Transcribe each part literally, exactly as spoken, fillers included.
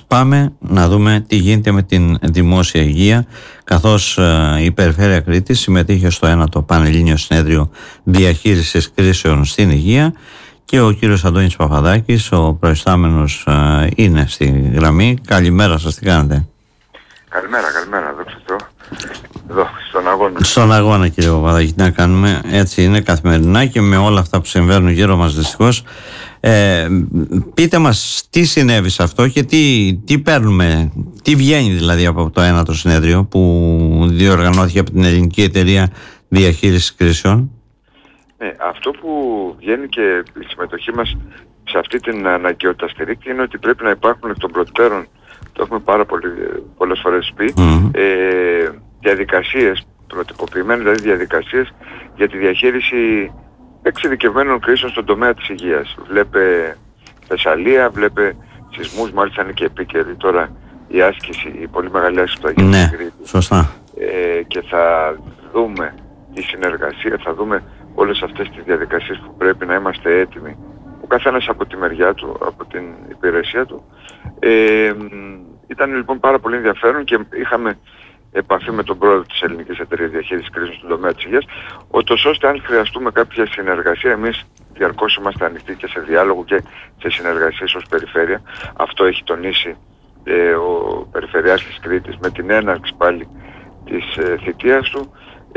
πάμε να δούμε τι γίνεται με την δημόσια υγεία, καθώς ε, η Περιφέρεια Κρήτης συμμετείχε στο ένατο Πανελλήνιο Συνέδριο Διαχείρισης Κρίσεων στην Υγεία και ο κύριος Αντώνης Παπαδάκης, ο προϊστάμενος, ε, είναι στη γραμμή. Καλημέρα σας, τι κάνετε? Καλημέρα, καλημέρα, δόξα τω Θεώ. Εδώ, στον αγώνα. Στον αγώνα, κύριε Παπαδάκη, τι να κάνουμε, έτσι είναι καθημερινά και με όλα αυτά που συμβαίνουν γύρω μας δυστυχώς. Ε, πείτε μας τι συνέβη σε αυτό και τι, τι παίρνουμε, τι βγαίνει δηλαδή από το ένατο συνέδριο που διοργανώθηκε από την Ελληνική Εταιρεία Διαχείρισης Κρίσεων. Ναι, αυτό που βγαίνει και η συμμετοχή μας σε αυτή την αναγκαιότητα στηρίξη είναι ότι πρέπει να υπάρχουν εκ των προτέρων, το έχουμε πάρα πολύ, πολλές φορές πει, mm-hmm. ε, διαδικασίες, προτυπωποιημένες δηλαδή διαδικασίες για τη διαχείριση εξειδικευμένων κρίσεων στον τομέα της υγείας. Βλέπε Θεσσαλία, βλέπε σεισμούς, μάλιστα είναι και επίκαιρη τώρα η άσκηση, η πολύ μεγάλη άσκηση που θα γίνει στην Κρήτη. Σωστά. Ε, και θα δούμε τη συνεργασία, θα δούμε όλες αυτές τις διαδικασίες που πρέπει να είμαστε έτοιμοι. Ο καθένας από τη μεριά του, από την υπηρεσία του. Ε, ήταν λοιπόν πάρα πολύ ενδιαφέρον και είχαμε επαφή με τον πρόεδρο της Ελληνικής Εταιρείας Διαχείρισης Κρίσεων στον τομέα της υγείας, ότως ώστε αν χρειαστούμε κάποια συνεργασία, εμείς διαρκώς είμαστε ανοιχτοί και σε διάλογο και σε συνεργασίες ως περιφέρεια. Αυτό έχει τονίσει ε, ο Περιφερειάρχης της Κρήτης με την έναρξη πάλι της ε, θητείας του.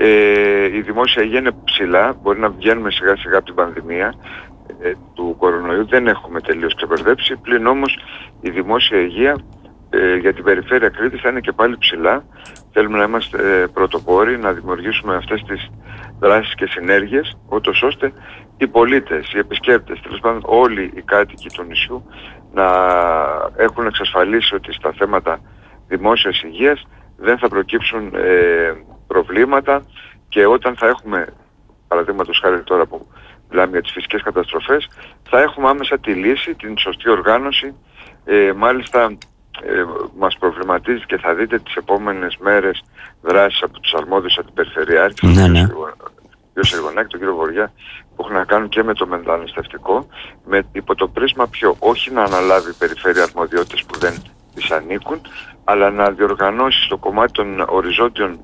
Ε, η δημόσια υγεία είναι ψηλά, μπορεί να βγαίνουμε σιγά σιγά από την πανδημία ε, του κορονοϊού, δεν έχουμε τελείως ξεπερδέψει, πλην όμως η δημόσια υγεία ε, για την Περιφέρεια Κρήτης θα είναι και πάλι ψηλά. Θέλουμε να είμαστε ε, πρωτοπόροι, να δημιουργήσουμε αυτές τις δράσεις και συνέργειες, ούτως ώστε οι πολίτες, οι επισκέπτες, τέλος πάντων όλοι οι κάτοικοι του νησιού να έχουν εξασφαλίσει ότι στα θέματα δημόσιας υγείας δεν θα προκύψουν ε, προβλήματα και όταν θα έχουμε, παραδείγματος χάρη τώρα που μιλάμε για τις φυσικές καταστροφές, θα έχουμε άμεσα τη λύση, την σωστή οργάνωση. Ε, μάλιστα ε, μας προβληματίζει και θα δείτε τις επόμενες μέρες δράσεις από τους αρμόδιους αντιπεριφερειάρχες, ναι, ναι. τον κύριο Σεργονάκη, τον κύριο Βοριά, που έχουν να κάνουν και με το μεταναστευτικό, με υπό το πρίσμα πιο όχι να αναλάβει η περιφέρεια αρμοδιότητες που δεν της ανήκουν, αλλά να διοργανώσει στο κομμάτι των οριζόντιων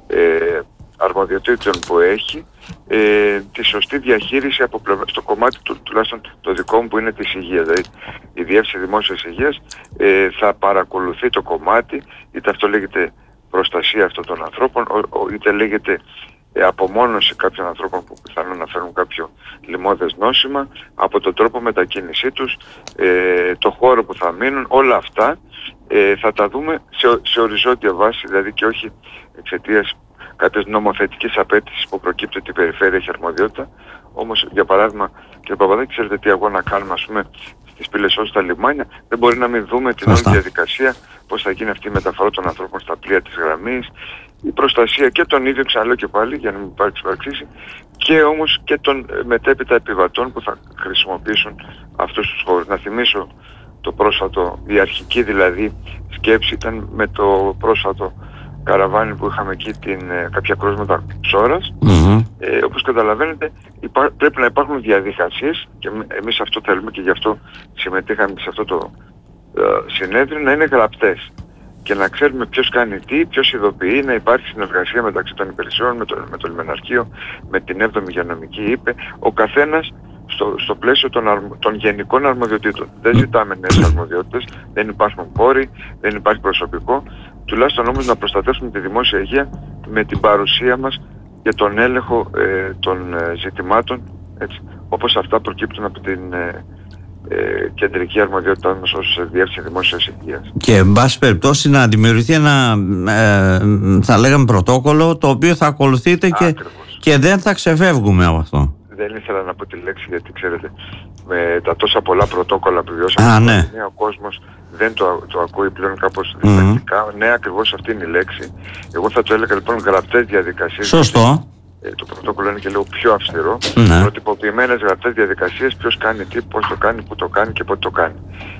ε, αρμοδιοτήτων που έχει ε, τη σωστή διαχείριση από πλευρά, στο κομμάτι του, τουλάχιστον το δικό μου που είναι της υγείας, δηλαδή η Διεύθυνση Δημόσιας Υγείας ε, θα παρακολουθεί το κομμάτι, είτε αυτό λέγεται προστασία αυτών των ανθρώπων, ο, ο, είτε λέγεται ε, απομόνωση κάποιων ανθρώπων που πιθανόν να φέρουν κάποιο λοιμώδες νόσημα, από τον τρόπο μετακίνησή τους, ε, το χώρο που θα μείνουν, όλα αυτά ε, θα τα δούμε σε, σε οριζόντια βάση, δηλαδή και όχι εξαιτίας κάποιες νομοθετικές απαιτήσεις που προκύπτει ότι η περιφέρεια έχει αρμοδιότητα. Όμως, για παράδειγμα, κύριε Παπαδάκη, ξέρετε τι αγώνα κάνουμε, ας πούμε, στις πύλες στα λιμάνια, δεν μπορεί να μην δούμε την όλη διαδικασία, πώς θα γίνει αυτή η μεταφορά των ανθρώπων στα πλοία της γραμμής, η προστασία και των ίδιων, ξαναλέω και πάλι, για να μην υπάρξει παραξήση, και όμως και των μετέπειτα επιβατών που θα χρησιμοποιήσουν αυτούς τους χώρους. Να θυμίσω το πρόσφατο, η αρχική δηλαδή σκέψη ήταν με το πρόσφατο καραβάνι που είχαμε εκεί, την, ε, κάποια κρούσματα ψώρας. Mm-hmm. Ε, όπως καταλαβαίνετε υπά, πρέπει να υπάρχουν διαδικασίες και εμείς αυτό θέλουμε και γι' αυτό συμμετείχαμε σε αυτό το ε, συνέδριο, να είναι γραπτές και να ξέρουμε ποιος κάνει τι, ποιος ειδοποιεί, να υπάρχει συνεργασία μεταξύ των υπηρεσιών, με το, με το λιμεναρχείο, με την έβδομη υγειονομική είπε, ο καθένας στο, στο πλαίσιο των, αρμο, των γενικών αρμοδιοτήτων. Δεν ζητάμε νέες αρμοδιότητες, δεν υπάρχουν πόροι, δεν υπάρχει προσωπικό, τουλάχιστον όμως να προστατεύσουμε τη δημόσια υγεία με την παρουσία μας και τον έλεγχο ε, των ε, ζητημάτων, έτσι, όπως αυτά προκύπτουν από την ε, ε, κεντρική αρμοδιότητά μας ως Διεύθυνση Δημόσιας Υγείας. Και εν πάση περιπτώσει να δημιουργηθεί ένα ε, θα λέγαμε πρωτόκολλο το οποίο θα ακολουθείτε και, και δεν θα ξεφεύγουμε από αυτό. Δεν ήθελα να πω τη λέξη γιατί ξέρετε με τα τόσα πολλά πρωτόκολλα που βιώσαμε, Α, ναι. ο κόσμος δεν το, το ακούει πλέον κάπως διστακτικά. Mm-hmm. Ναι, ακριβώς αυτή είναι η λέξη. Εγώ θα το έλεγα λοιπόν γραπτές διαδικασίες. Σωστό. Ε, το πρωτόκολλο είναι και λίγο πιο αυστηρό. Ναι. Προτυπωποιημένες γραπτές διαδικασίες, ποιος κάνει τι, πώς το κάνει, πού το κάνει και πότε το κάνει.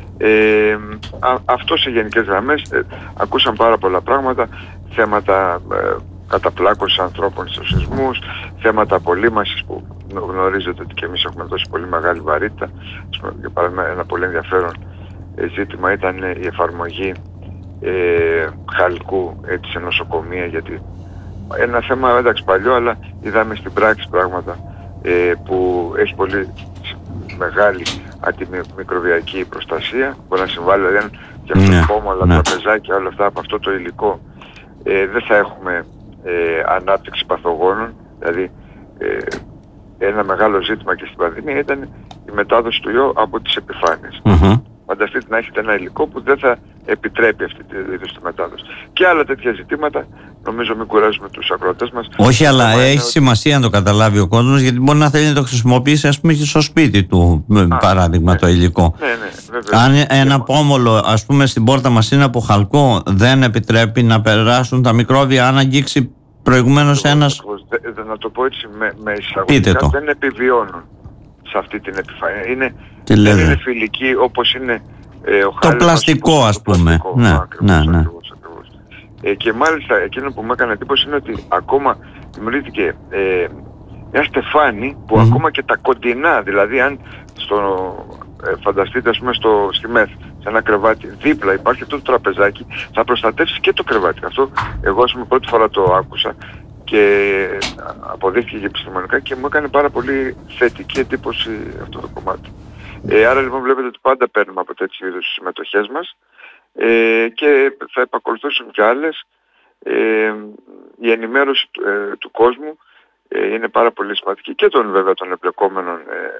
Ε, α, αυτό σε γενικές γραμμές. Ε, ακούσαν πάρα πολλά πράγματα, θέματα ε, καταπλάκωσης ανθρώπων στους σεισμούς, θέματα απολύμασης που γνωρίζετε ότι και εμείς έχουμε δώσει πολύ μεγάλη βαρύτητα. Για παράδειγμα, ένα πολύ ενδιαφέρον ε, ζήτημα ήταν η εφαρμογή ε, χαλκού έτσι, σε νοσοκομεία, γιατί ένα θέμα εντάξει παλιό, αλλά είδαμε στην πράξη πράγματα ε, που έχει πολύ μεγάλη αντιμικροβιακή προστασία, μπορεί να συμβάλλει δηλαδή και αυτό το κόμμα, αλλά τα τραπεζάκια, όλα αυτά από αυτό το υλικό ε, δεν θα έχουμε ε, ανάπτυξη παθογόνων. Δηλαδή ε, ένα μεγάλο ζήτημα και στην πανδημία ήταν η μετάδοση του ιού από τις επιφάνειες. Mm-hmm. Φανταστείτε να έχετε ένα υλικό που δεν θα επιτρέπει αυτή τη, τη μετάδοση. Και άλλα τέτοια ζητήματα, νομίζω μην κουράζουμε τους ακροατές μας. Όχι, αλλά έχει ότι... σημασία να το καταλάβει ο κόσμος, γιατί μπορεί να θέλει να το χρησιμοποιήσει, ας πούμε, και στο σπίτι του, Α, παράδειγμα, ναι, το υλικό. Ναι, ναι, βέβαια. Αν ένα και... πόμολο, ας πούμε, στην πόρτα μας είναι από χαλκό, δεν επιτρέπει να περάσουν τα μικρόβια αν αγγίξει προηγουμένως ένας... Δε, να το πω έτσι με, με εισαγωγικά, δεν επιβιώνουν σε αυτή την επιφάνεια. Είναι, δεν είναι φιλική όπως είναι ε, ο το πλαστικό, ας πούμε. Πλαστικό, ναι, ακριβώς, ναι, ναι. Ακριβώς, ακριβώς. Ε, και μάλιστα εκείνο που μου έκανε εντύπωση είναι ότι ακόμα δημιουργήθηκε ε, μια στεφάνη που mm-hmm. ακόμα και τα κοντινά, δηλαδή αν στο, ε, φανταστείτε ας πούμε στο, στη ΜΕΘ, σε ένα κρεβάτι δίπλα υπάρχει αυτό το τραπεζάκι, θα προστατεύσει και το κρεβάτι. Αυτό εγώ ας πούμε πρώτη φορά το άκουσα και αποδείχθηκε και επιστημονικά και μου έκανε πάρα πολύ θετική εντύπωση αυτό το κομμάτι. Ε, άρα λοιπόν βλέπετε ότι πάντα παίρνουμε από τέτοιου είδους συμμετοχές μας ε, και θα επακολουθήσουν και άλλες. Ε, η ενημέρωση του, ε, του κόσμου ε, είναι πάρα πολύ σημαντική και των βέβαια των εμπλεκόμενων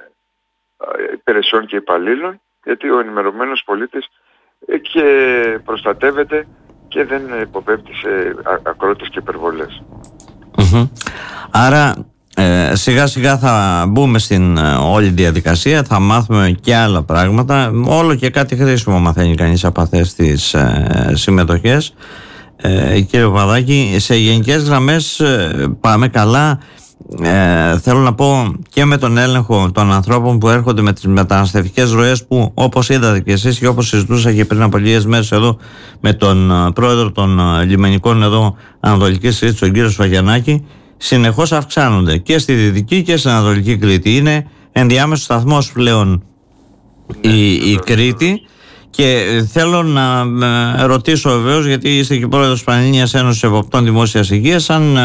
ε, υπηρεσιών και υπαλλήλων, γιατί ο ενημερωμένος πολίτης ε, και προστατεύεται και δεν υποπέπτει σε ακρότητες και υπερβολές. Mm-hmm. Άρα ε, σιγά σιγά θα μπούμε στην ε, όλη διαδικασία, θα μάθουμε και άλλα πράγματα, όλο και κάτι χρήσιμο μαθαίνει κανείς από αυτές τις ε, συμμετοχές. ε, Κύριε Παπαδάκη, σε γενικές γραμμές ε, πάμε καλά. Ε, θέλω να πω και με τον έλεγχο των ανθρώπων που έρχονται με τις μεταναστευτικές ροές, που όπως είδατε και εσείς και όπως συζητούσα και πριν από λίγες μέρες εδώ με τον πρόεδρο των λιμενικών εδώ Ανατολικής Κρήτης, τον κύριο Σφαγιανάκη, συνεχώς αυξάνονται και στη Δυτική και στην Ανατολική Κρήτη. Είναι ενδιάμεσος σταθμός πλέον η, η Κρήτη. Και θέλω να ρωτήσω βεβαίως, γιατί είστε και πρόεδρος της Πανελλήνιας Ένωσης Εποπτών Δημόσιας Υγείας, αν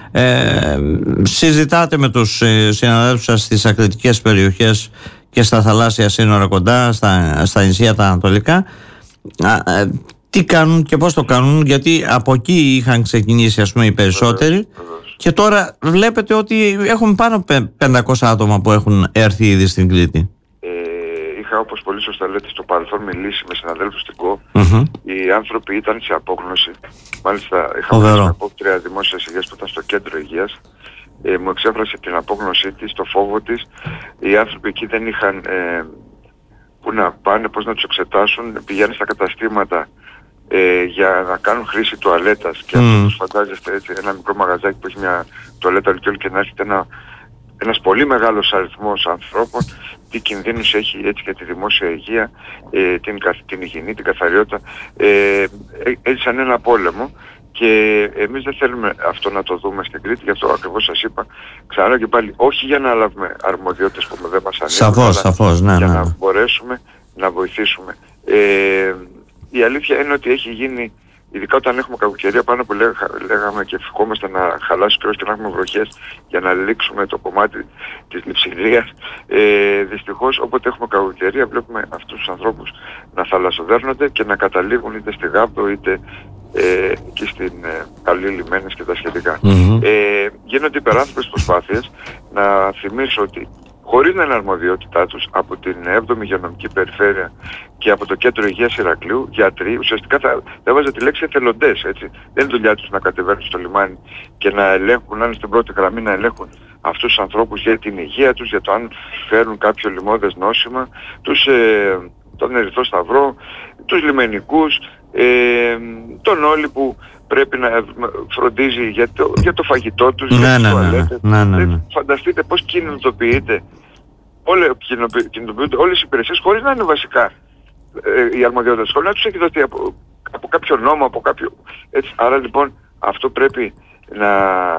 ε, συζητάτε με τους συναδέλφους σας στις ακριτικές περιοχές και στα θαλάσσια σύνορα κοντά, στα, στα νησιά τα ανατολικά, ε, τι κάνουν και πώς το κάνουν, γιατί από εκεί είχαν ξεκινήσει ας πούμε οι περισσότεροι και τώρα βλέπετε ότι έχουν πάνω από πεντακόσια άτομα που έχουν έρθει ήδη στην Κρήτη. Είχα, όπως πολύ σωστά λέτε, στο παρελθόν μιλήσει με συναδέλφους στην ΚΟ. Mm-hmm. Οι άνθρωποι ήταν σε απόγνωση. Μάλιστα είχαμε μια απόκτρια δημόσιας υγείας που ήταν στο κέντρο υγείας. Ε, μου εξέφρασε την απόγνωσή της, το φόβο της. Οι άνθρωποι εκεί δεν είχαν ε, που να πάνε, πώς να τους εξετάσουν. Πηγαίνουν στα καταστήματα ε, για να κάνουν χρήση τουαλέτας. Και mm. αυτό τους φαντάζεστε έτσι, ένα μικρό μαγαζάκι που έχει μια τουαλέτα αλκιόλ και να έρχεται ένα ένας πολύ μεγάλος αριθμός ανθρώπων, τι κινδύνους έχει έτσι για τη δημόσια υγεία, ε, την, την υγιεινή, την καθαριότητα. Ε, έζησαν ένα πόλεμο και εμείς δεν θέλουμε αυτό να το δούμε στην Κρήτη, γι' αυτό ακριβώς σας είπα ξανά και πάλι, όχι για να λάβουμε αρμοδιότητες που δεν μας ανήκουν, σαφώς, σαφώς, ναι, για ναι, ναι. να μπορέσουμε να βοηθήσουμε. Ε, η αλήθεια είναι ότι έχει γίνει, ειδικά όταν έχουμε κακοκαιρία, πάνω που λέγα, λέγαμε και ευχόμαστε να χαλάσει ο καιρός και να έχουμε βροχές για να λήξουμε το κομμάτι της λειψιδρίας. Ε, δυστυχώς όποτε έχουμε κακοκαιρία βλέπουμε αυτούς τους ανθρώπους να θαλασσοδέρνονται και να καταλήγουν είτε στη Γάβδο είτε ε, και στην ε, Καλή Λιμένες και τα σχετικά. Mm-hmm. Ε, γίνονται υπεράνθρωπες προσπάθειες. Να θυμίσω ότι χωρίς να είναι αρμοδιότητά τους από την έβδομη υγειονομική περιφέρεια και από το κέντρο υγείας Ηρακλείου, γιατροί, ουσιαστικά θα, θα έβαζα τη λέξη εθελοντές, έτσι. Δεν είναι δουλειά τους να κατεβαίνουν στο λιμάνι και να ελέγχουν, να είναι στην πρώτη γραμμή να ελέγχουν αυτούς τους ανθρώπους για την υγεία τους, για το αν φέρουν κάποιο λοιμώδες νόσημα, τους, ε, τον Ερυθρό Σταυρό, τους λιμενικούς, ε, τον όλοι που πρέπει να φροντίζει για το, για το φαγητό τους, ναι, για τις ναι, τουαλέτες. Ναι, ναι, ναι. Φανταστείτε πώς κινητοποιείται, όλε, κινητοποιούνται όλες οι υπηρεσίες χωρίς να είναι βασικά ε, η αρμοδιότητα της σχολής, να τους έχει δοθεί από, από κάποιο νόμο, από κάποιο... Έτσι. Άρα λοιπόν αυτό πρέπει να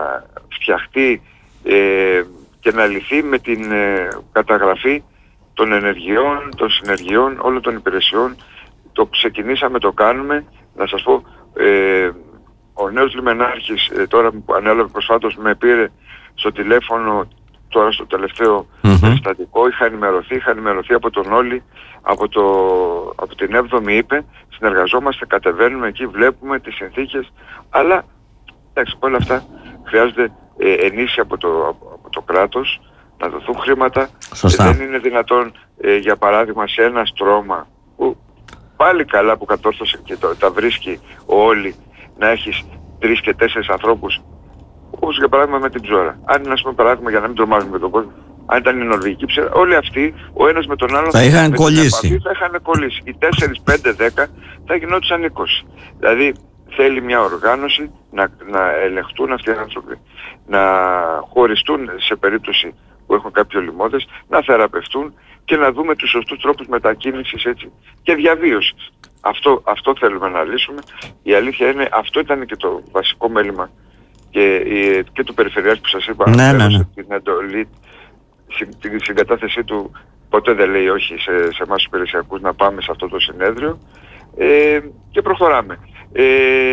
φτιαχτεί ε, και να λυθεί με την ε, καταγραφή των ενεργειών, των συνεργειών, όλων των υπηρεσιών το ξεκινήσαμε, το κάνουμε. Να σας πω, ε, ο νέος λιμενάρχης ε, τώρα που ανέλαβε προσφάτως με πήρε στο τηλέφωνο τώρα στο τελευταίο mm-hmm. περιστατικό. Είχα ενημερωθεί, είχα ενημερωθεί από τον Όλη, από, το, από την έβδομη είπε, συνεργαζόμαστε, κατεβαίνουμε εκεί, βλέπουμε τις συνθήκες, αλλά εντάξει, όλα αυτά χρειάζονται ε, ενίσχυση από το, από, από το κράτος, να δοθούν χρήματα. Ε, δεν είναι δυνατόν, ε, για παράδειγμα, σε ένα στρώμα που πάλι καλά που κατόρθωσε και το, τα βρίσκει ο Όλη, να έχεις τρεις και τέσσερις ανθρώπους, όπως για παράδειγμα με την Ψώρα. Αν είναι, ας πούμε, παράδειγμα, για να μην τρομάζουμε τον κόσμο, αν ήταν η Νορβηγική ψώρα, όλοι αυτοί, ο ένας με τον άλλον, θα είχαν κολλήσει. Θα είχαν κολλήσει. Οι τέσσερις, πέντε, δέκα θα γινόντουσαν είκοσι. Δηλαδή θέλει μια οργάνωση να, να ελεγχτούν αυτοί οι άνθρωποι, να χωριστούν σε περίπτωση που έχουν κάποιο λοιμώδες, να θεραπευτούν και να δούμε τους σωστούς τρόπους μετακίνησης, έτσι, και διαβίωσης. Αυτό, αυτό θέλουμε να λύσουμε. Η αλήθεια είναι, αυτό ήταν και το βασικό μέλημα και, και του Περιφερειάρχη που σας είπα, ναι, ναι, ναι. την εντολή, την συγκατάθεσή του, ποτέ δεν λέει όχι σε, σε εμάς τους υπηρεσιακούς να πάμε σε αυτό το συνέδριο, ε, και προχωράμε. Ε,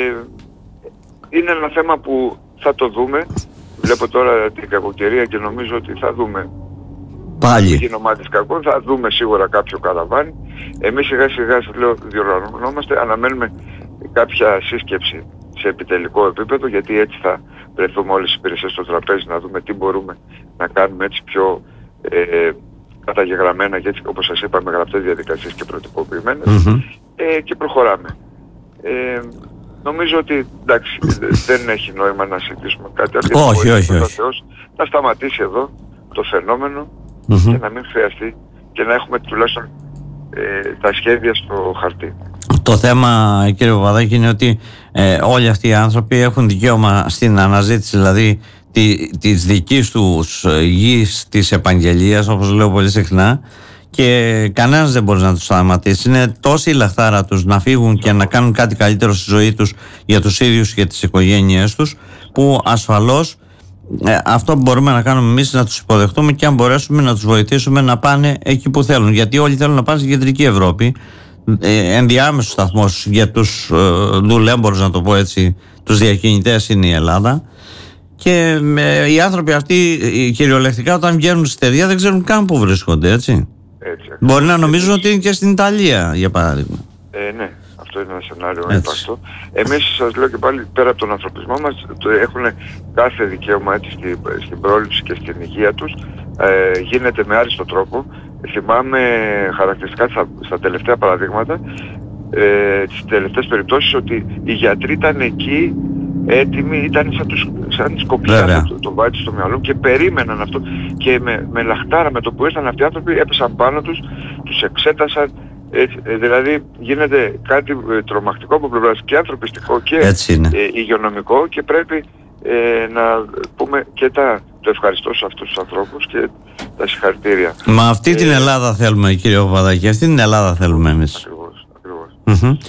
είναι ένα θέμα που θα το δούμε. Βλέπω τώρα την κακοκαιρία και νομίζω ότι θα δούμε. Πάλι. Μην ομάδες κακών, θα δούμε σίγουρα κάποιο καραβάνι. Εμείς σιγά σιγά, σας λέω, διοργανωνόμαστε, αναμένουμε κάποια σύσκεψη σε επιτελικό επίπεδο, γιατί έτσι θα βρεθούμε όλες οι υπηρεσίες στο τραπέζι να δούμε τι μπορούμε να κάνουμε έτσι πιο ε, καταγεγραμμένα και έτσι, όπως σας είπα, με γραπτές διαδικασίες και προτυποποιημένες, mm-hmm. ε, και προχωράμε. Ε, νομίζω ότι εντάξει, δεν έχει νόημα να συζητήσουμε κάτι άλλο. Όχι, όχι, όχι. Θεός, να σταματήσει εδώ το φαινόμενο mm-hmm. και να μην χρειαστεί και να έχουμε τουλάχιστον ε, τα σχέδια στο χαρτί. Το θέμα, κύριε Παπαδάκη, είναι ότι ε, όλοι αυτοί οι άνθρωποι έχουν δικαίωμα στην αναζήτηση, δηλαδή τη, της δικής τους γης, της επαγγελίας, όπως λέω πολύ συχνά, και κανένας δεν μπορεί να τους σταματήσει. Είναι τόση η λαχτάρα τους να φύγουν και να κάνουν κάτι καλύτερο στη ζωή τους για τους ίδιους και τις οικογένειές τους, που ασφαλώς ε, αυτό που μπορούμε να κάνουμε εμείς να τους υποδεχτούμε και αν μπορέσουμε να τους βοηθήσουμε να πάνε εκεί που θέλουν, γιατί όλοι θέλουν να πάνε στην Κεντρική Ευρώπη. Ε, ενδιάμεσος σταθμός για τους ε, δουλέμπορους, να το πω έτσι, τους διακινητές, είναι η Ελλάδα, και ε, οι άνθρωποι αυτοί ε, κυριολεκτικά όταν βγαίνουν στη στεριά δεν ξέρουν καν που βρίσκονται, έτσι, έτσι. Μπορεί να νομίζουν ότι είναι και στην Ιταλία, για παράδειγμα. Ε, ναι, αυτό είναι ένα σενάριο υπαρκτό. Εμείς, σας λέω και πάλι, πέρα από τον ανθρωπισμό μας, το έχουν κάθε δικαίωμα, έτσι, στην, στην πρόληψη και στην υγεία τους. Ε, γίνεται με άριστο τρόπο. Θυμάμαι χαρακτηριστικά στα, στα τελευταία παραδείγματα, ε, τις τελευταίες περιπτώσεις, ότι οι γιατροί ήταν εκεί έτοιμοι, ήταν σαν, τους, σαν τις κοπιά το, το βάτι στο μυαλό και περίμεναν αυτό, και με, με λαχτάρα, με το που ήρθαν αυτοί οι άνθρωποι, έπεσαν πάνω τους, τους εξέτασαν, έτσι, ε, δηλαδή γίνεται κάτι ε, τρομακτικό από πλευράς και ανθρωπιστικό και ε, υγειονομικό, και πρέπει ε, να πούμε και τα, το ευχαριστώ σε αυτούς τους ανθρώπους και τα συγχαρητήρια. Μα αυτή ε, την Ελλάδα θέλουμε, κύριε Παπαδάκη, αυτή την Ελλάδα θέλουμε εμείς. Ακριβώς, ακριβώς. Mm-hmm.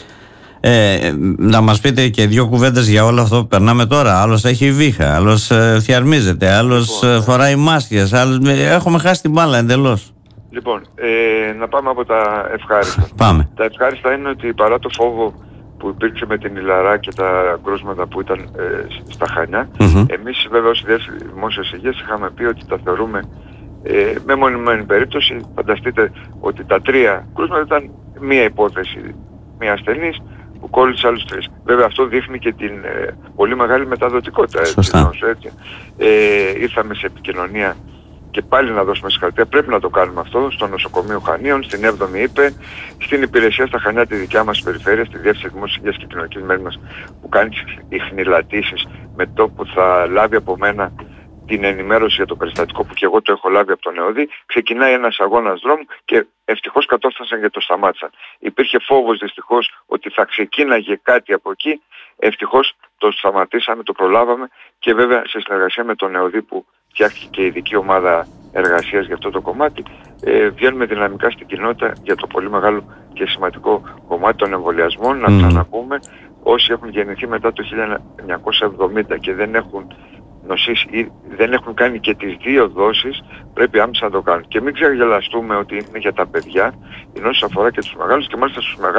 Ε, να μας πείτε και δύο κουβέντες για όλο αυτό που περνάμε τώρα. Άλλος έχει βήχα, άλλος ε, θιαρμίζεται, άλλος λοιπόν, ε, φοράει μάσκες, άλλος, έχουμε χάσει την μπάλα εντελώς. Λοιπόν, ε, να πάμε από τα ευχάριστα. Πάμε. Τα ευχάριστα είναι ότι παρά το φόβο που υπήρξε με την Ιλαρά και τα κρούσματα που ήταν ε, στα Χανιά, mm-hmm. εμείς βέβαια ως Διεύθυνση Δημόσιας Υγείας είχαμε πει ότι τα θεωρούμε ε, με μονιμένη περίπτωση. Φανταστείτε ότι τα τρία κρούσματα ήταν μία υπόθεση, μία ασθενής που κόλλησε άλλους τρεις. Βέβαια αυτό δείχνει και την ε, πολύ μεγάλη μεταδοτικότητα. Σωστά. Έτσι, έτσι. Ε, ήρθαμε σε επικοινωνία και πάλι να δώσουμε συγχαρητήρια. Πρέπει να το κάνουμε αυτό στο νοσοκομείο Χανίων, στην έβδομη είπε, στην υπηρεσία στα Χανιά τη δικιά μας περιφέρεια, στη Διεύθυνση Δημόσιας Υγείας και Κοινωνικής Μέριμνας, που κάνει τις ιχνηλατήσεις, με το που θα λάβει από μένα την ενημέρωση για το περιστατικό που και εγώ το έχω λάβει από τον ΕΟΔΗ. Ξεκινάει ένας αγώνας δρόμου και ευτυχώς κατόρθωσαν και το σταμάτησαν. Υπήρχε φόβος δυστυχώς ότι θα ξεκίναγε κάτι από εκεί. Ευτυχώς το σταματήσαμε, το προλάβαμε, και βέβαια σε συνεργασία με τον ΕΟΔΗ που φτιάχτηκε και η ειδική ομάδα εργασίας για αυτό το κομμάτι, ε, βγαίνουμε δυναμικά στην κοινότητα για το πολύ μεγάλο και σημαντικό κομμάτι των εμβολιασμών. Να ξαναπούμε, όσοι έχουν γεννηθεί μετά το χίλια εννιακόσια εβδομήντα και δεν έχουν νοσήσει ή δεν έχουν κάνει και τις δύο δόσεις, πρέπει άμεσα να το κάνουν. Και μην ξεγελαστούμε ότι είναι για τα παιδιά, η νόσης αφορά και τους μεγάλους, και μάλιστα στους μεγάλους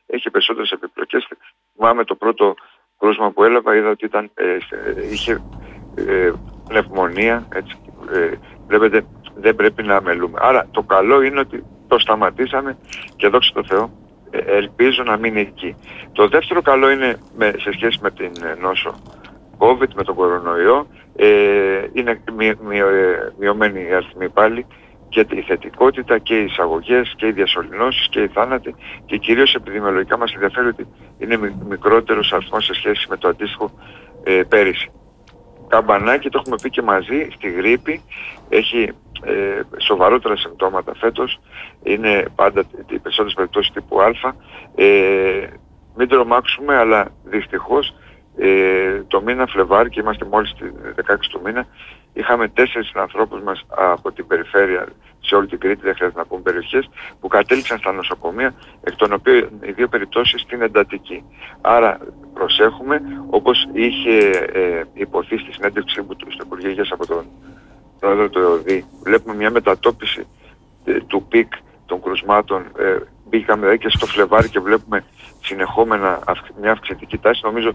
έχει περισσότερες επιπλοκές. Θυμάμαι το πρώτο κρούσμα που έλαβα, είδα ότι ήταν, ε, είχε ε, πνευμονία, έτσι, ε, βλέπετε, δεν πρέπει να αμελούμε. Άρα το καλό είναι ότι το σταματήσαμε και δόξα τω Θεώ, ε, ελπίζω να μείνει εκεί. Το δεύτερο καλό είναι με, σε σχέση με την νόσο COVID, με τον κορονοϊό, ε, είναι μει, μει, μειωμένη η αριθμή πάλι, και η θετικότητα και οι εισαγωγές και οι διασωληνώσεις και οι θάνατοι, και κυρίως επιδημιολογικά μας ενδιαφέρει ότι είναι μικρότερος αριθμός σε σχέση με το αντίστοιχο ε, πέρυσι. Καμπανάκι, το έχουμε πει και μαζί, στη γρίπη έχει ε, σοβαρότερα συμπτώματα φέτος, είναι πάντα οι περισσότερες περιπτώσεις τύπου Α. Ε, μην τρομάξουμε, αλλά δυστυχώς ε, το μήνα Φλεβάρι, και είμαστε μόλις στη δεκαέξι του μήνα, είχαμε τέσσερις ανθρώπους μας από την περιφέρεια σε όλη την Κρήτη, δεν χρειάζεται να πούμε περιοχές, που κατέληξαν στα νοσοκομεία, εκ των οποίων οι δύο περιπτώσεις στην εντατική. Άρα προσέχουμε, όπως είχε ε, υποθεί στη συνέντευξη που του στο Υπουργείο Υγείας από τον πρόεδρο του ΕΟΔΗ, βλέπουμε μια μετατόπιση ε, του πικ των κρουσμάτων. Ε, μπήκαμε δηλαδή και στο Φλεβάρι και βλέπουμε συνεχόμενα αυξ, μια αυξητική τάση. Νομίζω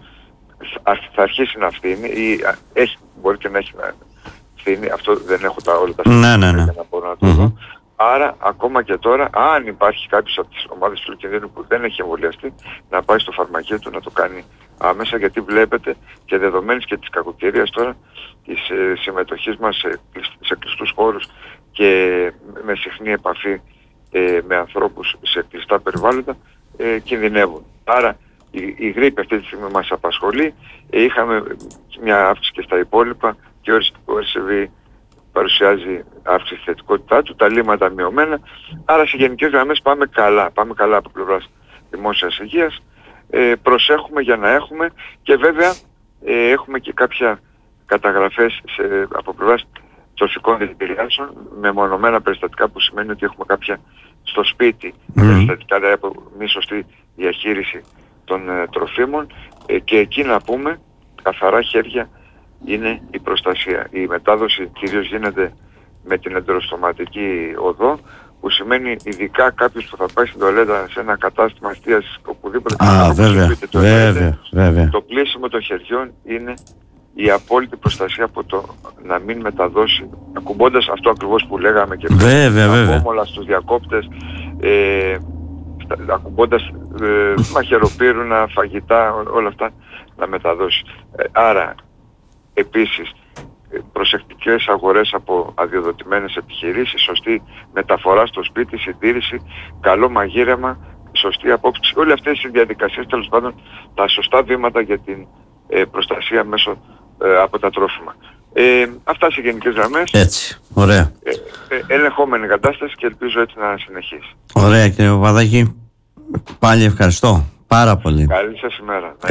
θα αρχίσει να φθήνει ή έχει, μπορεί και να έχει να φθήνει. Αυτό δεν έχω τα όλα τα στοιχεία ναι, ναι, ναι. να μπορώ να το δω. Mm-hmm. Άρα ακόμα και τώρα, αν υπάρχει κάποιος από τις ομάδες του κινδύνου που δεν έχει εμβολιαστεί, να πάει στο φαρμακείο του να το κάνει άμεσα, γιατί βλέπετε και δεδομένης και της κακοκαιρίας τώρα της ε, συμμετοχής μας σε, σε κλειστούς χώρους και με συχνή επαφή ε, με ανθρώπους σε κλειστά περιβάλλοντα, ε, κινδυνεύουν. Άρα η, η γρίπη αυτή τη στιγμή μας απασχολεί. Ε, είχαμε μια αύξηση και στα υπόλοιπα, και ο αρ ες βι παρουσιάζει αύξηση στη θετικότητά του, τα λίμματα μειωμένα. Άρα σε γενικές γραμμές πάμε καλά. Πάμε καλά από πλευράς δημόσιας υγείας. Ε, προσέχουμε για να έχουμε, και βέβαια ε, έχουμε και κάποια καταγραφές σε, από πλευράς τροφικών δηλητηριάσεων με μονομένα περιστατικά, που σημαίνει ότι έχουμε κάποια στο σπίτι mm. περιστατικά, δηλαδή από μη σωστή διαχείριση των ε, τροφίμων, ε, και εκεί να πούμε καθαρά χέρια είναι η προστασία. Η μετάδοση κυρίως γίνεται με την εντεροστοματική οδό, που σημαίνει ειδικά κάποιος που θα πάει στην τουαλέτα σε ένα κατάστημα εστίασης οπουδήποτε, ah, βέβαια, σπίτι, το, βέβαια, βέβαια. το πλήσιμο των χεριών είναι η απόλυτη προστασία από το να μην μεταδώσει, ακουμπώντας αυτό ακριβώς που λέγαμε και βέβαια, απόμολα στους διακόπτες, ε, ακουμπώντας ε, μαχαιροπύρουνα, φαγητά, όλα αυτά να μεταδώσει. Ε, άρα επίσης προσεκτικές αγορές από αδειοδοτημένες επιχειρήσεις, σωστή μεταφορά στο σπίτι, συντήρηση, καλό μαγείρεμα, σωστή απόψη. Όλες αυτές οι διαδικασίες, τέλος πάντων, τα σωστά βήματα για την ε, προστασία μέσω ε, από τα τρόφιμα. Ε, αυτά σε γενικές γραμμές. Έτσι, ωραία. Ε, ε, ελεγχόμενη κατάσταση, και ελπίζω έτσι να συνεχίσει. Ωραία, κύριε Παπαδάκη. Πάλι ευχαριστώ πάρα πολύ. Καλή σας ημέρα.